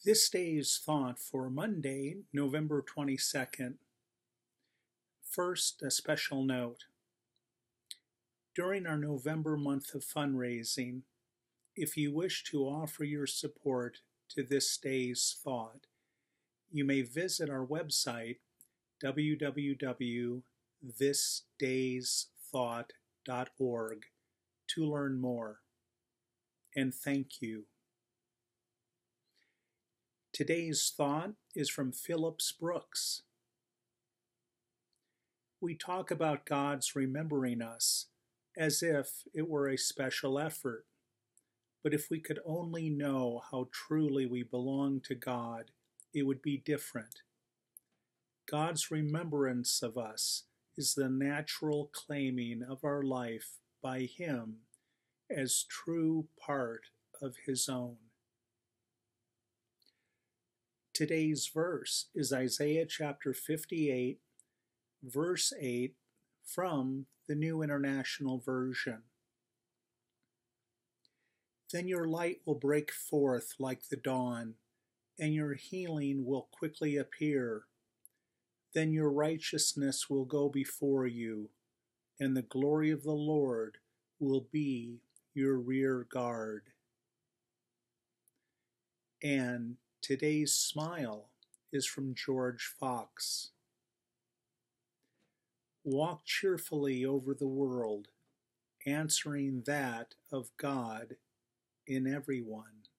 This day's thought for Monday, November 22nd. First, a special note. During our November month of fundraising, if you wish to offer your support to this day's thought, you may visit our website, www.thisdaysthought.org, to learn more. And thank you. Today's thought is from Phillips Brooks. We talk about God's remembering us as if it were a special effort. But if we could only know how truly we belong to God, it would be different. God's remembrance of us is the natural claiming of our life by Him as true part of His own. Today's verse is Isaiah chapter 58, verse 8, from the New International Version. Then your light will break forth like the dawn, and your healing will quickly appear. Then your righteousness will go before you, and the glory of the Lord will be your rear guard. And today's smile is from George Fox. Walk cheerfully over the world, answering that of God in everyone.